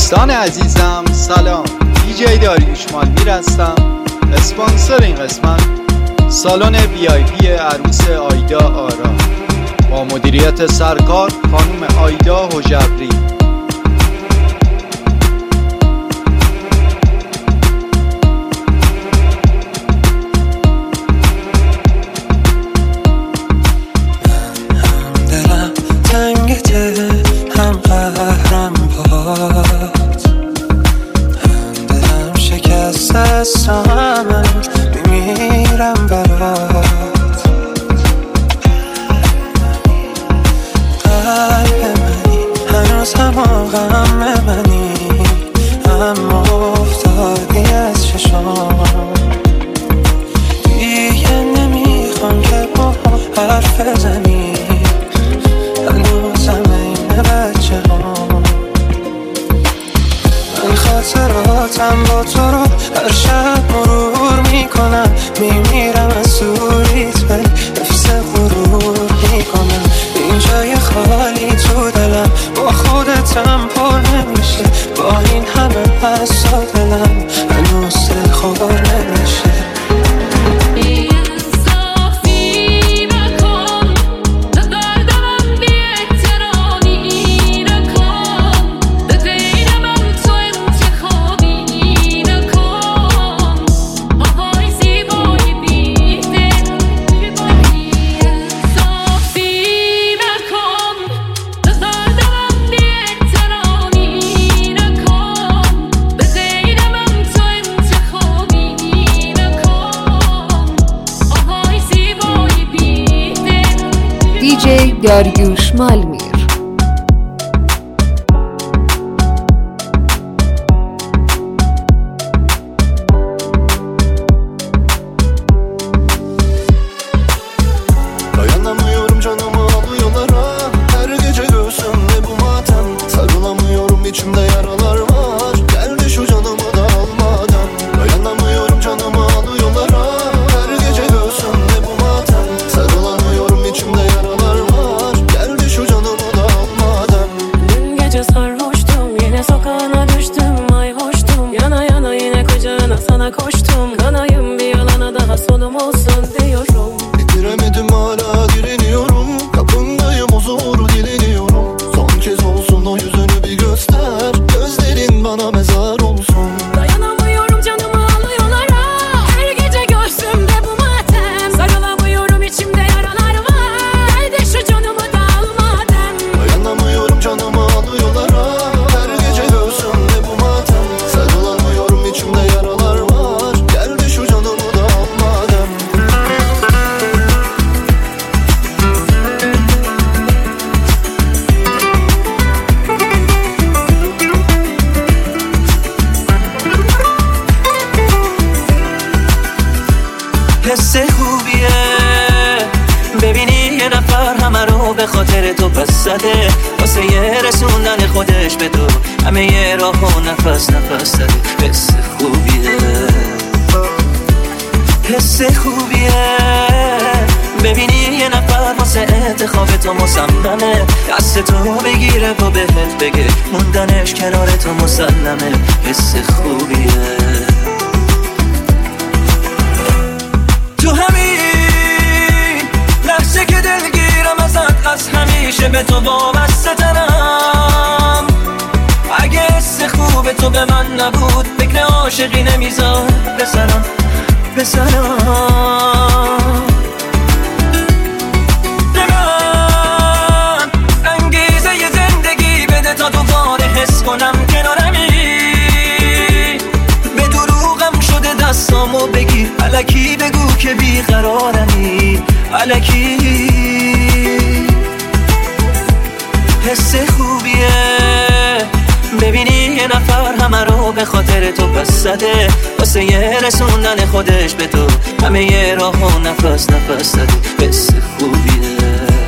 دوستان عزیزم سلام، دیجی داریوش مالمیر هستم. اسپانسر این قسمت سالن VIP عروس آیدا آرا با مدیریت سرکار خانم آیدا هژبری. دلم تنگته هم قهرم باد، دلم شکست است همه میمیرم برات. قلب منی هنوز غم منی، اما افتادی از چشام. دیگه نمیخوام که با حرف بزنی، هنوزم این بچه ها. من خاطراتم با تو رو هر شب مرور میکنم، میمیرم از دوریت ولی حفظ غرور میکنم. این جای خالی تو دلم با خودتم پر نمیشه، با این همه حسا دلم هنوز خور نمیشه. دیجی داریوش مالمیر. Dayanamıyorum canımı alıyorlara, her gece göğsümde bu matem. Sarılamıyorum, içimde yaralar var, geldi şu canımı da almadan. Dayanamıyorum canımı alıyorlara, her gece göğsümde bu matem. Sarılamıyorum, içimde yaralar var, geldi şu canımı da almadan. Dün gece sarhoştum, yine sokağına düştüm, ay hoştum. Yana yana yine kucağına sana koştum. Kanayım bir yalana daha sonum olsun diyorum. Bitiremedim hala direniyorum, kapındayım huzuru dileniyorum. Son kez olsun o yüzünü bir göster, gözlerin bana mezar olsun. Dayanamıyorum canımı alıyorlara, her gece göğsümde bu matem. Sarılamıyorum, içimde yaralar var, geldi şu canımı da almadan. Dayanamıyorum canımı alıyorlara, her gece göğsümde bu matem. Sarılamıyorum, içimde yaralar var, geldi şu canımı da almadan. حس خوبیه ببینی یه نفر همه رو به خاطر تو پس زده، واسه یه رسوندن خودش به تو همه یه راه و نفس نفس زده. حس خوبیه، حس خوبیه ببینی یه نفر واسه انتخاب تو مصممه، دست تو بگیره و بهت بگه موندنش کنار تو مسلمه. حس خوبیه تو همین لحظه که دلگیرم ازت، از همیشه به تو وابسته ترم. اگه حس خوب تو به من نبود، فکر عاشقی نمیذار بسرم به من انگیزه ی زندگی بده تا دوباره حس کنم کنارمی. به دروغم شده دستامو بگیر، الکی بگو که بیقرارمی، الکی. حس خوبیه ببینی یه نفر همه رو به خاطر تو پس زده، واسه یه رسوندن خودش به تو همه یه راه و نفس نفس زده. حس خوبیه،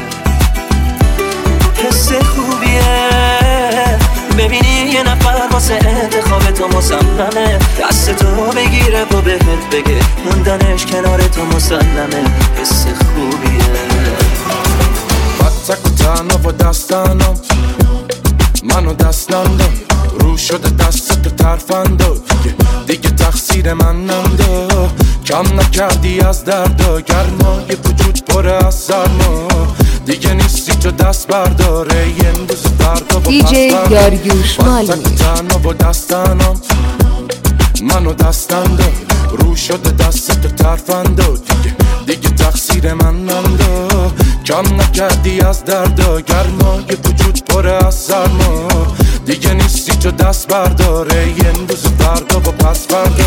حس خوبیه ببینی یه نفر واسه انتخاب تو مصممه، دست تو بگیره و بهت بگه موندنش کنار تو مسلمه. حس خوبیه Zakutano vodastano, منو دستم داد رو شده دستت ترفندا دیگه تقصیر من نمدا کم نکردی از دردا گرمای وجود پره از سرما دیگه نیستی تو دست برداره امروز فردا و دی جی داریوش مالمی تنها با دستنم منو دستم داد رو شده دستت ترفندا دیگه تقصیر من نمدا کم نکردی از دردا گرمای وجود پره از سرما دیگه نیستی تو دست برداره امروز فردا و پس فردا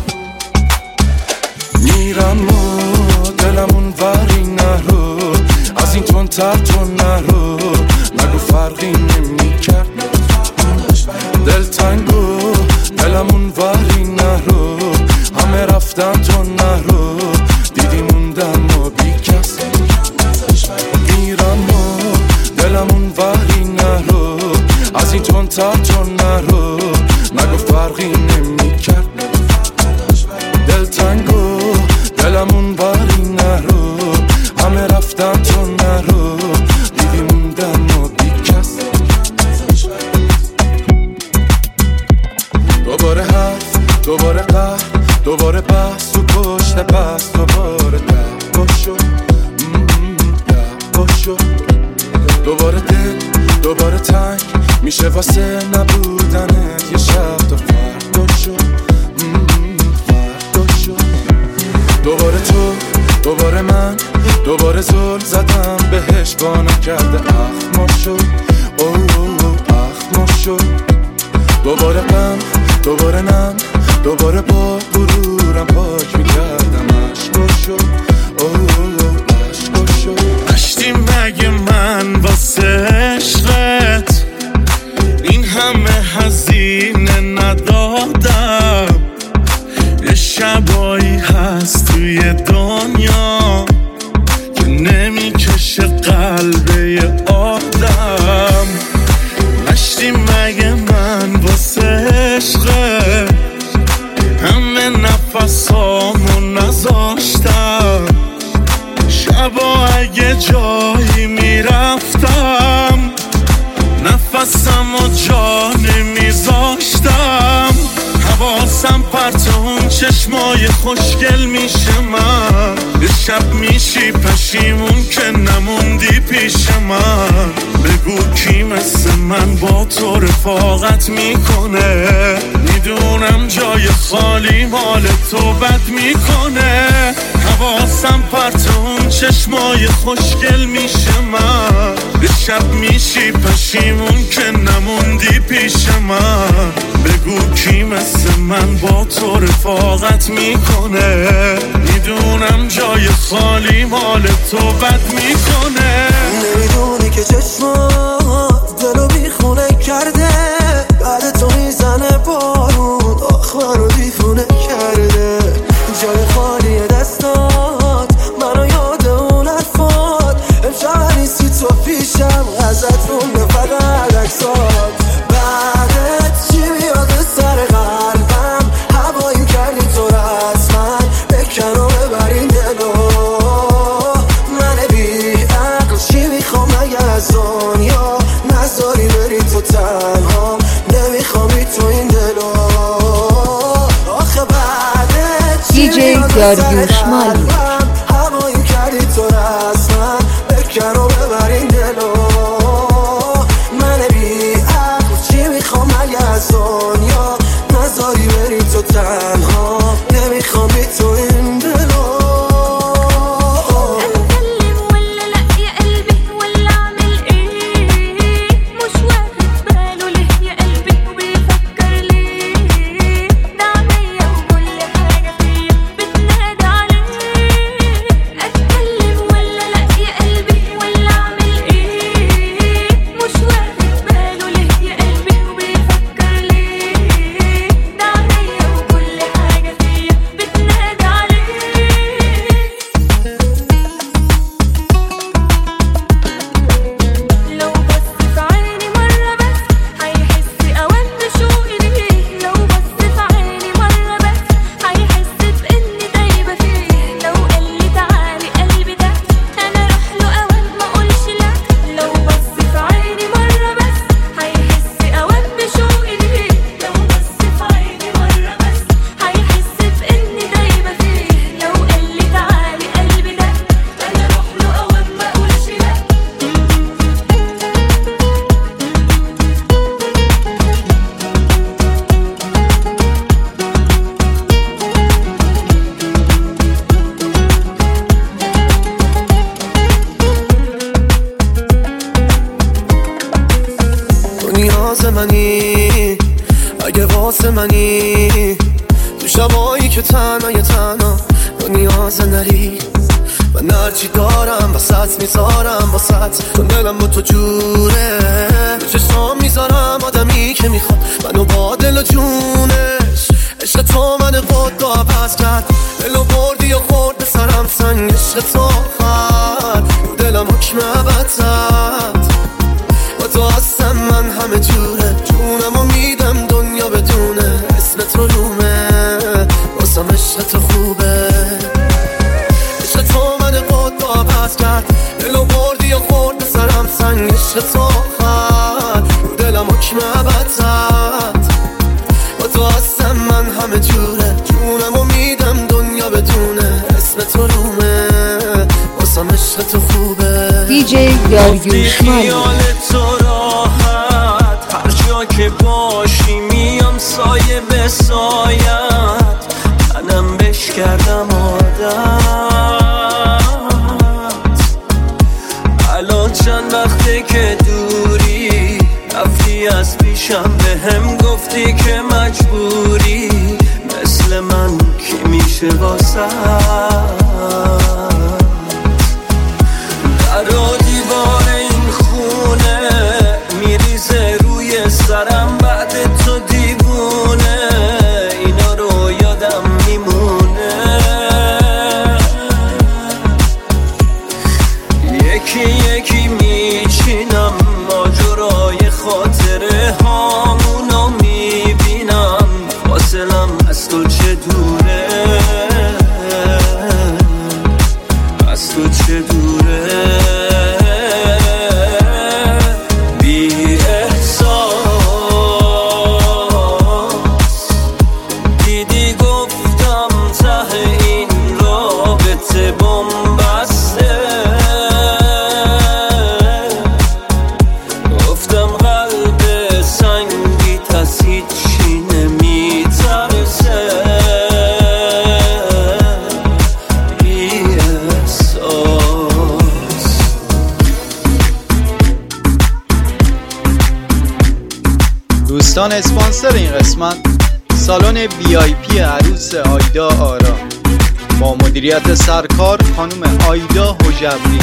میرم و دلمون وری نرو از این تندتر تو نرو نگو فرقی نمی‌کرد دلتنگو دلمون وری نرو همه رفتن تو نرو دیدی موندم و بی کس میرم و دلمون وری نرو از این تندتر تو نرو نگو فرقی نمی‌کرد دلتنگو دلمون وری نرو همه رفتن تو نرو دیدی موندم و بی کس دوباره حرف دوباره قهر دوباره بحث و پشت بحث دوباره دعوا شد دوباره دل دوباره تنگ میشه واسه نبودنت یه شب تا فردا شد دوباره تو دوباره من دوباره زل زدم بهش با نکرده اخما شد اخما شد دوباره غم دوباره نم دوباره با غرورم پاک میکردم عشقا شد عشقا شد عشقی مگه من واسه عشقت این همه هزینه ندادم یه شبایی هست توی دنیا که نمیکشه قلبه یه آدم عشقی مگه من واسه عشقت همه نفسامو نذاشتم شبا اگه جایی میرفتم نفسم و جا نمیذاشتم حواسم پرت اون چشمای خوشگل میشه من یه شب میشی پشیمون که نموندی پیش من بگو کی مثل من با تو رفاقت میکنه میدونم جای خالی مال تو بد میکنه حواسم پرت اون چشمای خوشگل میشه من یه شب میشی پشیمون که نموندی پیش من بگو کی مثل من با تو رفاقت میکنه میدونم جای خالی مال تو بد میکنه نمیدونی که چشمات دلو بیخونه کرده بعد تو میزنه بارون آخ منو دیفونه کرده جای خالی دستات منو یاد اون حرفات امشب نیستی تو پیشم ازت مونده فقط عکسات بعدت چی میاد سر قلبم هوایی کردی تو رسما بکن و ببر این دلو من بی عقل چی میخوام اگه از دنیا نذاری بری تو تنها نمیخوامی تو این دلو آخه بعدت دی جی داریوش مالمی هوایی کردی تو رسما بکن و ببر این دلو من بی عقل چی میخوام اگه از دنیا نذاری بری تو تنها نمیخوامی تو این دلو اتكلم ولا لا يا قلبي ولا اعمل ايه مش واخد باله ليه يا قلبي وبيفكر ليه ده عينيا وكل حاجه فيا بتنادي عليه اتكلم ولا لا يا قلبي ولا اعمل ايه نیاز منی، اگه واسه منی تو شبایی که تنها تو نیاز نری. من هرچی دارم وسط میذارم واسط، تو دلم با تو جوره، تو چشم میذارم آدمی که میخواد منو با دل و جونش. عشق تو من قد و عوض کرد، دلو بردی و خورد به سرم سنگ. عشق تو آخر رو دلم حکم ابد زد، با تو هستم من همه جوره، جونمو میدم دنیا بدونه اسم تو رومه، واسم عشق تو خوبه. عشق تو من قد و عوض کرد، دلو بردی و خورد به سرم سنگ. عشق تو آخر رو دلم حکم ابد زد، با تو هستم من همه جوره، جونمو میدم دنیا بدونه اسم تو رومه، واسم عشق تو خوبه. دیجی داریوش مالی. خیال تو راحت هر جا که باشی میام سایه به سایت، منم بش کردم عادت. الان چند وقته که دوری رفتی از پیشم، به هم گفتی که مجبوری، مثل من کی میشه واسه. در و دیوار این خونه میریزه روی سرم، بعد تو دیوونه اینا رو یادم میمونه. یکی یکی میچینم ماجرای خاطره هامونو میبینم، فاصلم از تو چه دوره، از تو چه دوره. بی احساس دیدی گفتم ته این رابطه بنبسته، گفتم قلب سنگی از هیچی نمیترسه. بی احساس دوستان اسپانسر این قسمت سالن VIP عروس آیدا آرا با مدیریت سرکار خانم آیدا حجبری.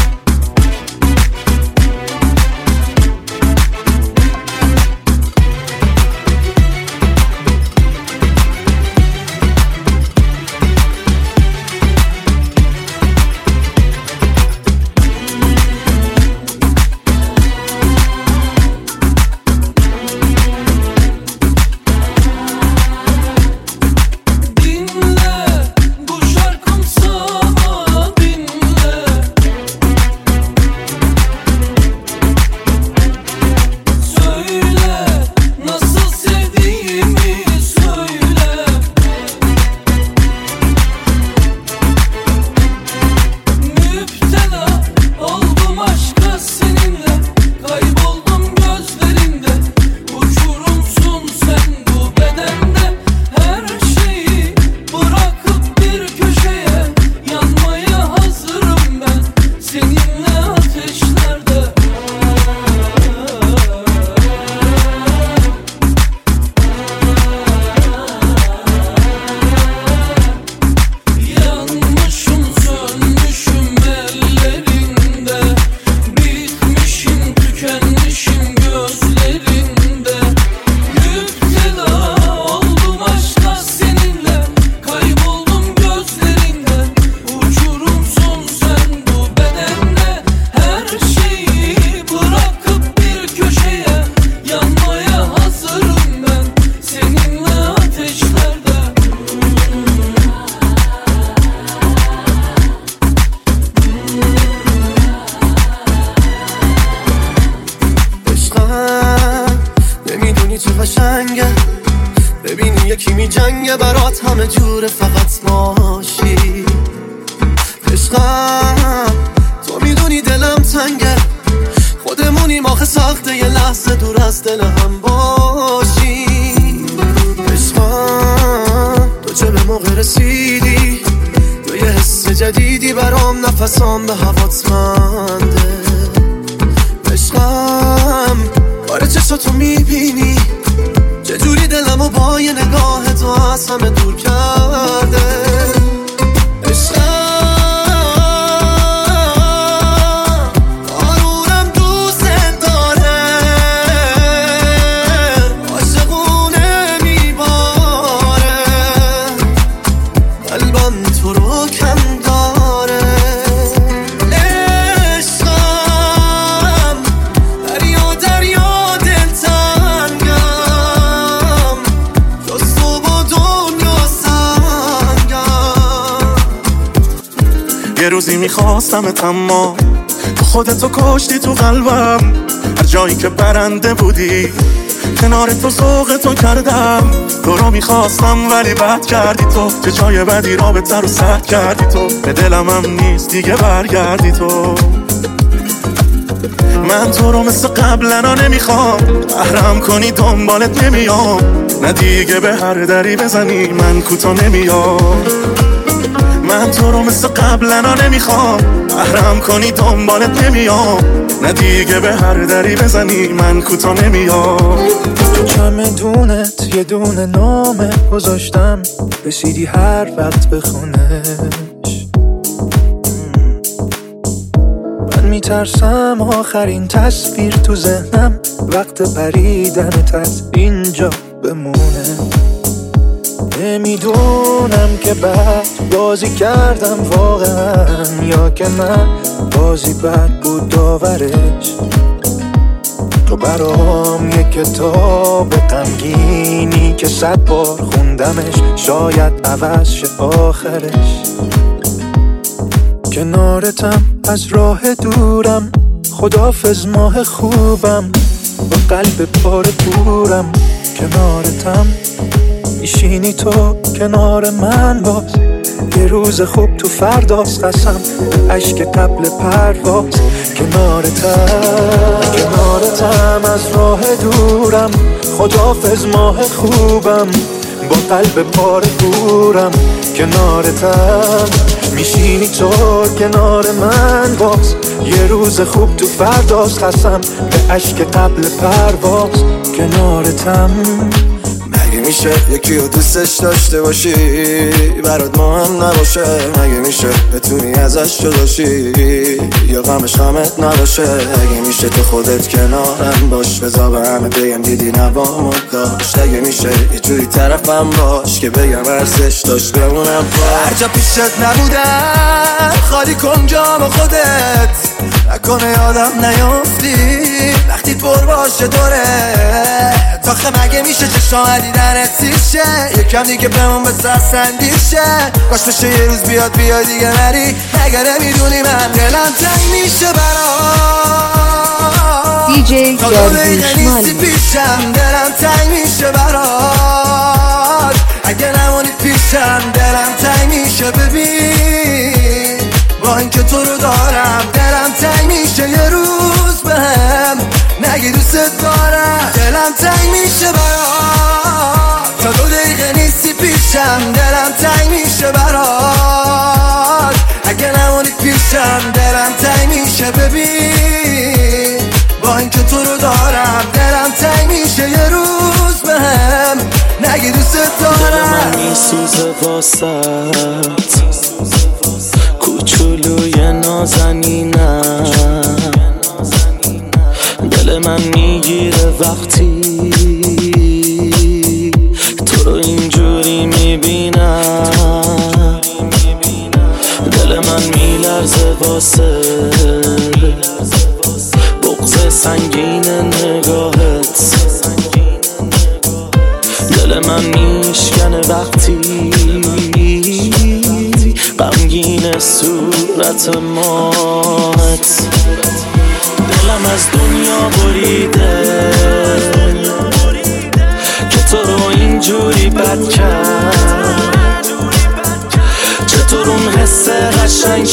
ببینی یکی می جنگه برات همه جوره فقط ماشی. عشقم تو میدونی دلم تنگه، خودمونیم آخه سخته یه لحظه دور از دل هم باشی. عشقم تو چه به موقع رسیدی، تو یه حس جدیدی برام نفسام به هوات منده. عشقم کار چشاتو میبینی های نگاه تو از همه دور کرده. آرونم دوست داره، عاشقونه میباره، قلبم تو رو کم داره. عشقم دریا دریا دلتنگم، جز تو با دنیا سنگم. یه روزی میخواستمت اما تو خودتو کشتی تو قلبم. هر جایی که برنده بودی کنار تو ذوقتو کردم. تو رو میخواستم ولی بد کردی تو، چه جای بدی رابطه رو سد کردی تو. به دلم هم نیست دیگه برگردی تو. من تو رو مثل قبلنا نمیخوام، قهرم کنی دنبالت نمیام. نه دیگه به هر دری بزنی من کوتا نمیام. من تو رو مثل قبلنا نمیخوام، قهرم کنی دنبالت نمیام. نه دیگه به هر دری بزنی من کوتا نمیام. تو چمدونت یه دونه نامه گذاشتم، رسیدی هر وقت بخونش. من میترسم آخرین تصویر تو ذهنم وقت پریدنت از اینجا بمونه. نمیدونم که بعد بازی کردم واقعا یا که نه بازی بد بود داورش. تو برام یک کتاب غمگینی که 100 بار خوندمش، شاید عوض شه آخرش. کنارتم از راه دورم، خداحافظ ماه خوبم، با قلب پاره پورم. کنارتم میشینی تو کنار من باز، یه روز خوب تو فرداست، قسم به عشق قبل پرواز. کنارتم از راه دورم، خداحافظ ماه خوبم، با قلب پاره پورم. کنارتم میشینی تو کنار من باز، یه روز خوب تو فرداست، قسم به عشق قبل پرواز. کنارتم مگه میشه یکی رو دوستش داشته باشی برات مهم نباشه؟ مگه میشه بتونی ازش جداشی یا غمش غمت نباشه؟ مگه میشه تو خودت کنارم باش، بذار به همه بگم دیدی نوامو داشت؟ مگه میشه یه جوری طرفم باش که بگم ارزش داشت بمونم باش؟ هر جا پیشت نبودم خالی کن جا با خودت، نکنه یادم نیافتی وقتی پر باشه دوره. تاخه مگه میشه چشام دیدنت سیشه، یکم دیگه بمون به سرسندیشه. کاش بشه یه روز بیاد بیای دیگه نری، مگه نمیدونی من دلم تنگ میشه برات. دیجی داریوش مالی پیشم، دلم تنگ میشه برات. اگه نمونی پیشم دلم تنگ میشه. ببین با اینکه تو رو دارم دلم تنگ میشه، یه روز بهم نگی دوست دارم. دلم تنگ میشه برات، تا 2 دقیقه نیستی پیشم دلم تنگ میشه برات. اگه نمونی پیشم دلم تنگ میشه. ببین با اینکه تو رو دارم دلم تنگ میشه، یه روز بهم نگی دوست دارم. دل من میسوزه واسط کوچولوی نازنینم، دل من میگیره وقتی تو رو اینجوری میبینم. دل من میلرزه واسه بغض سنگین نگاهت، دل من میشکنه وقتی غمگین صورت ماهت. دلم از دنیا بریده که تو رو اینجوری بد کرد. چطور اون حس قشنگ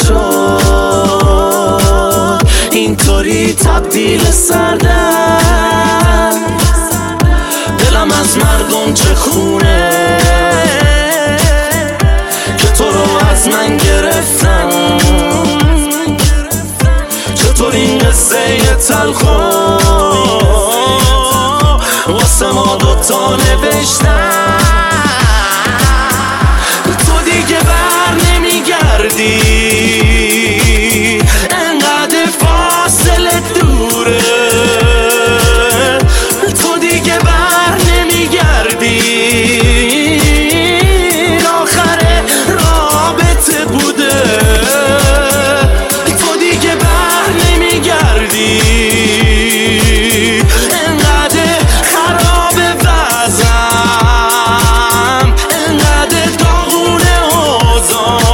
شد اینطوری تبدیل سردم. دلم از مردم چه خونه که تو رو از من گرفتم. چطور این قصه تلخو واسه واسه ما دوتا نوشتن تو دیگه بر نمیگردی انقدر فاصله دوره تو دیگه بر نمیگردی آخر رابطه بوده تو دیگه بر نمیگردی انقدر خراب وضعم انقدر داغونه اوزان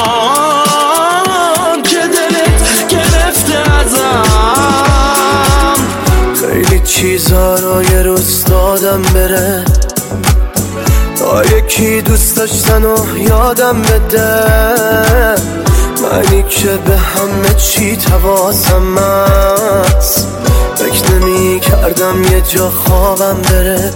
که دلت گرفته ازم خیلی چیزا رو یه روز دادم بره تا یکی دوست داشتن و یادم بده منی که به همه چی حواسم هست فکر نمی کردم یه جا خوابم بره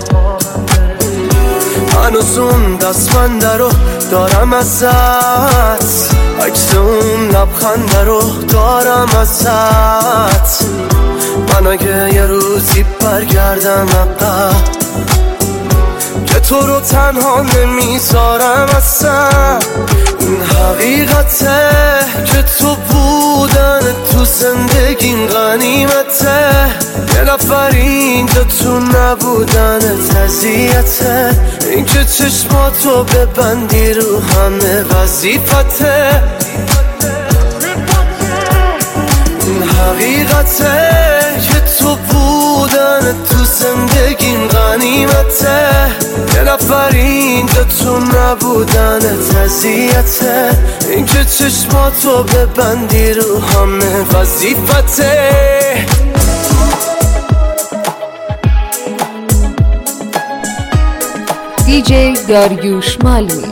هنوز اون دستمنده رو دارم ازت عکس اون لبخنده رو دارم ازت من اگه یه روزی برگردم عقب که تو رو تنها نمیذارم اصلا این حقیقته که تو بودن تو زندگیم غنیمته یه نفر اینجا تو نبودن اذیته این که چشماتو ببندی رو همه وظیفته این حقیقته که تو بودن تو زندگیم غنیمته یه نفر اینجا تو نبودن اذیته این که چشماتو ببندی رو همه وظیفته دیجی داریوش مالمیر.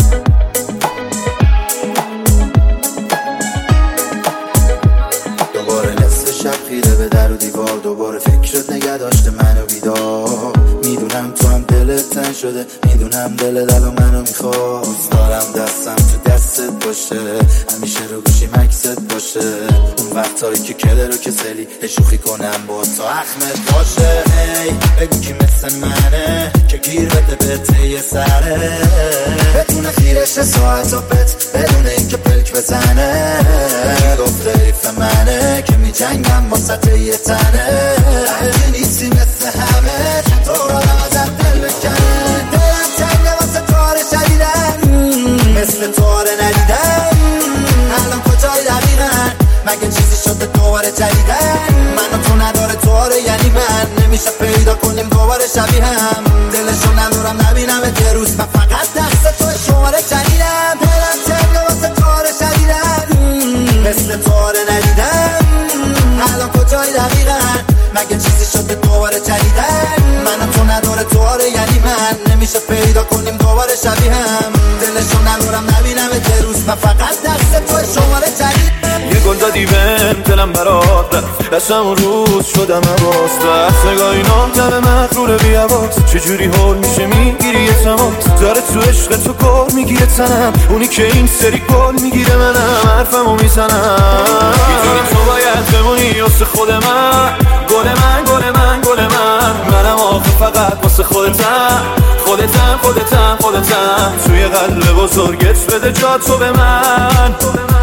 دوباره نصف شب خیره به در و دیوار دوباره فکرت نگه داشته منو بیدار میدونم تو هم دلت تنگ شده میدونم دلت الان منو میخواد دوست دارم دستم تو دستت باشه همیشه رو گوشی مکست باشه اون وقتایی که کله رو کسلی شوخی کنم با تو اخمت باشه هی بگو کی مثل منه که گیر بده به ته سره بدون خیرش ساعت و بت بدون اینکه پلک بزنه گفته حیف منه که میجنگم با سطح یه تنه اگه نیستی مثل همه چطور آدم ازت دل بکنه دلم تنگه واسه تاره شدیدن مثل تاره ندیدن الان کجای دقیقن مگه چیزی شده دوباره جدیدن من و تو نداره تاره یعنی من نمیشه پیدا کنیم دوباره شبیه هم دلشو ندارم نبینم یه روز من فقط دست تو شماره جدیدم دلم تنگه واسه تاره شدیدن مثل تاره ندیدن الان کجای دقیقن مگه چیزی شده دوباره جدیدن من و تو نداره تاره یعنی من نمیشه پیدا کنیم دوباره شبیه هم دلشو ندارم نبینم یه روز من فقط دست تو شماره جدیدم یه گل دادی بهم دلم برات رفت دستم اون روز شدم عباس دست نگاهی نامتم مغرور بی عباس چجوری حال میشه میگیری یه تماس داره تو عشق تو کار میگیره تنم اونی که این سری گل میگیره منم حرفمو میزنم میدونی تو باید بمونی واسه خود من گل من گل من گل من منم آخه فقط واسه خودتم خودتم خودتم خودتم توی قلب بزرگت بده جا تو به من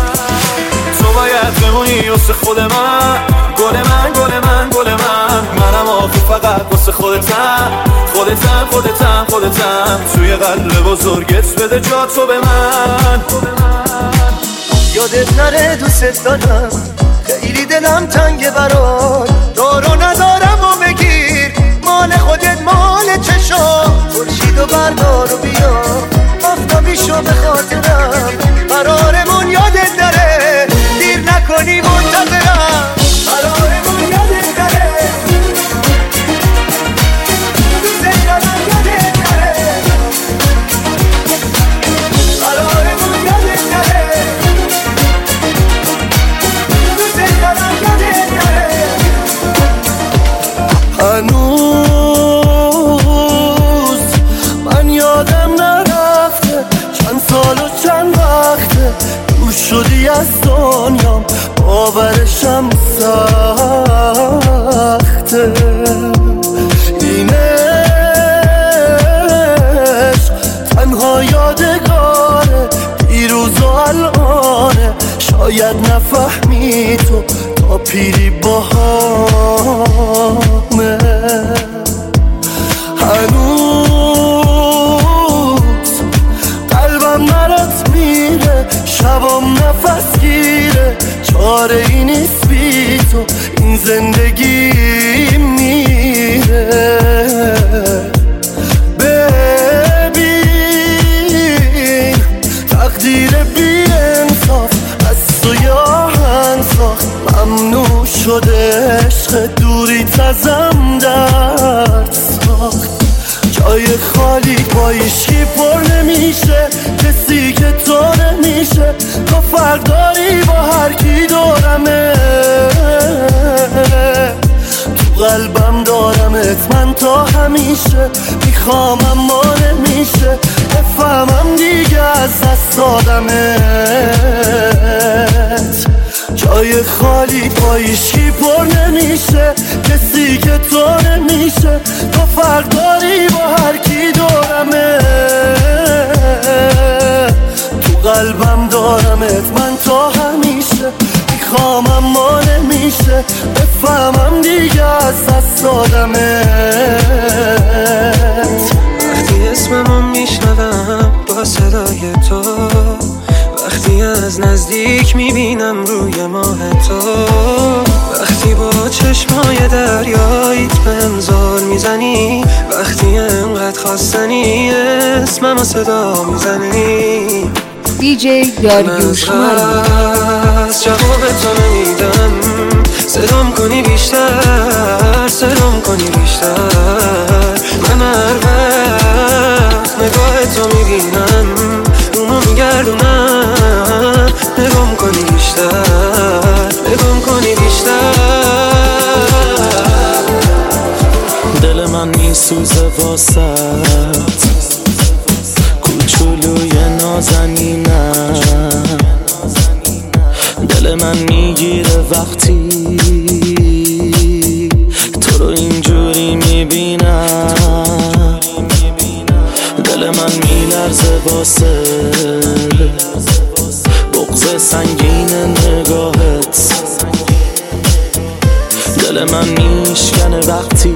تو باید بمونی واسه خود من گل من گل من گل من منم آخه فقط واسه خودتم خودتم خودتم خودتم توی قلب بزرگت بده جا تو به من یادت نره دوست دارم خیلی دلم تنگه برات دارو ندارم و بگیر مال خودت مال چشام خورشید و بردار و بیا آفتابیشو به خاطرم قرارمون یادت داره دیر نکنی منتظرم قرارمون یادت داره دوست دارم یادت داره قرارمون یادت داره دوست دارم یادت داره هنوز من یادم نرفته چند سال و چند وقته دور شدی از دنیام باورشم سخته این پیری باهامه هنوز قلبم برات میره شبام نفس گیره چاره ای نیست بی تو این زندگی میره ببین تقدیر بی انصاف از تو یاهن ساخت ممنوع شده عشق دوریت ازم درد ساخت جای خالی با ایشکی پر نمیشه کسی که تو نمیشه تو فرق داری با هر کی دورمه تو قلبم دارمت من تا همیشه میخوام اما نمیشه بفهمم دیگه از دست دادمت جای خالی با ایشکی پر نمیشه کسی که تو نمیشه تو فرق داری با هر کی دورمه تو قلبم دارمت من تا همیشه میخوام اما نمیشه بفهمم دیگه از دست دادمت وقتی اسممو میشنوم با صدای تو وقتی از نزدیک میبینم روی ماه تو وقتی با چشمای دریاییت بهم زل میزنی وقتی انقدر خواستنی اسممو صدا میزنی دیجی داریوش مالی از جواب تو نمیدم صدام کنی بیشتر صدام کنی بیشتر من هر وقت نگاه تو میبینم اونو میگردونم نگام کنی بیشتر نگام کنی بیشتر دل من میسوزه واسط کوچولوی نازنینم دل من میگیره وقتی تو رو اینجوری میبینم دل من میلرزه واسه بغض سنگین نگاهت دل من میشکنه وقتی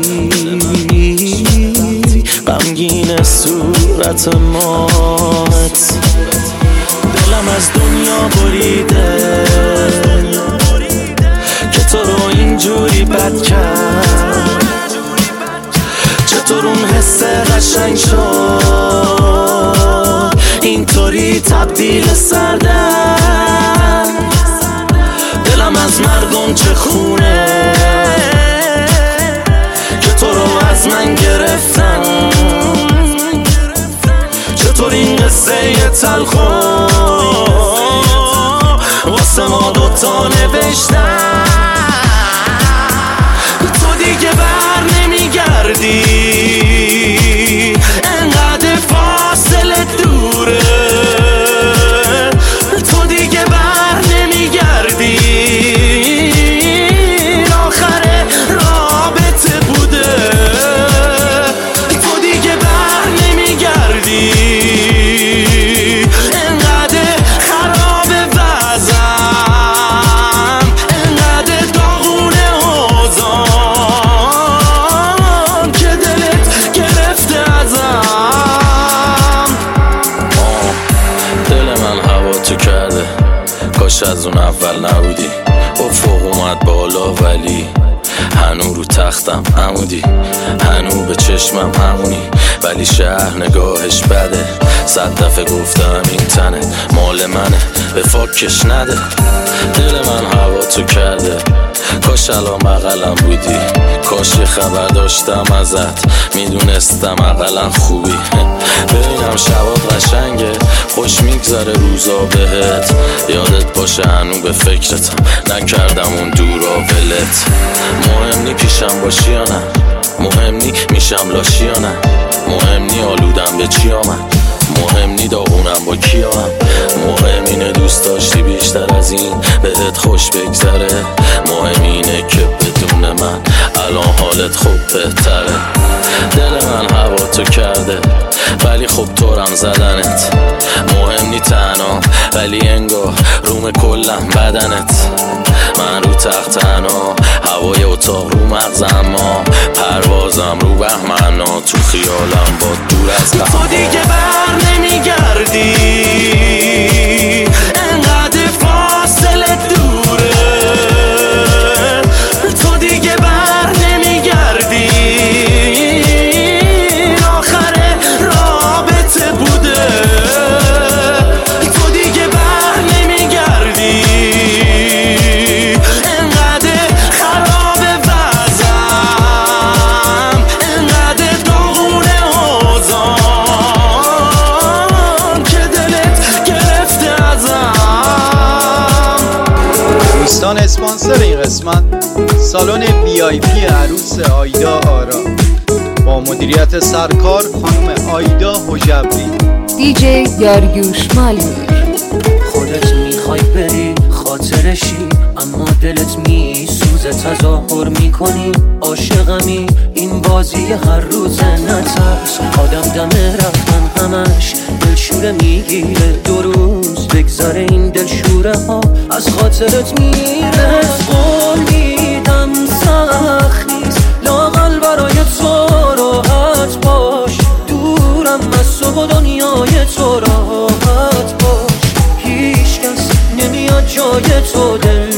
غمگین صورت ماهت دلم از دنیا بریده که تو رو اینجوری بد کرد چطور اون حس قشنگ شد اینطوری تبدیل سردن دلم از مردم چه خونه که تو رو از من گرفتن چطور این قصه تلخو واسه ما دوتا نوشتن تو دیگه بر نمیگردی انقدر فاصله دوره تو دیگه بر نمیگردی آخر رابطه بوده تو دیگه بر نمیگردی انقدر خراب وضعم انقدر داغونه اوضاعم که دلت گرفته ازم دل من هوا تو کرده کاش از اون اول نبودی افق اومد بالا ولی هنو رو تختم عمودی هنو به چشمم همونی ولی شهر نگاهش بده 100 دفعه گفتم این تنه مال منه به فاکش نده دل من هوا تو کرده کاش الان بغلم بودی کاش خبر داشتم ازت میدونستم اقلا خوبی ببینم شبات قشنگه خوش میگذره روزا بهت یادت باشه هنو به فکرتم نکردم اون دورا ولت مهم نی پیشم باشی یا نه مهم نی میشم لاشی یا نه مهم نی آلودم به چی آمد مهم نی داغونم با کیام مهم اینه دوست داشتی بیشتر از این بهت خوش بگذره مهم اینه که بدون من الان حالت خوب بهتره دل من هوا تو کرده، ولی خب طورم زدنت مهم نی تنها، ولی انگار روم کلم بدنت. من رو تخت تنها، هوای اتاق رو مغزم، ما پروازم رو بهمنا، تو خیالم با دور از قهر. تو دیگه بر نمیگردی، انقدر فاصله دوره، تو دیگه بر نمیگردی، آخر رابطه بوده، تو دیگه بر نمیگردی، انقدر خراب وضعم، انقدر داغونه اوضاعم که دلت گرفته ازم. دوستان اسپانسر این قسمت سالن VIP عروس آیدا آرا با مدیریت سرکار خانم آیدا حجبری. دیجی داریوش مالیر. خودت میخوای بری خاطرشی، اما دلت میسوزه تظاهر میکنی عاشقمی، این بازی هر روزه نترس، آدم دمه رفتن همش دلشوره میگیره، دو روز بگذاره این دلشوره ها از خاطرت میره. قول میدم سخت نیست لااقل برای تو راحت باش، دورم از تو و دنیای تو راحت باش، هیچ کس نمیاد جای تو دل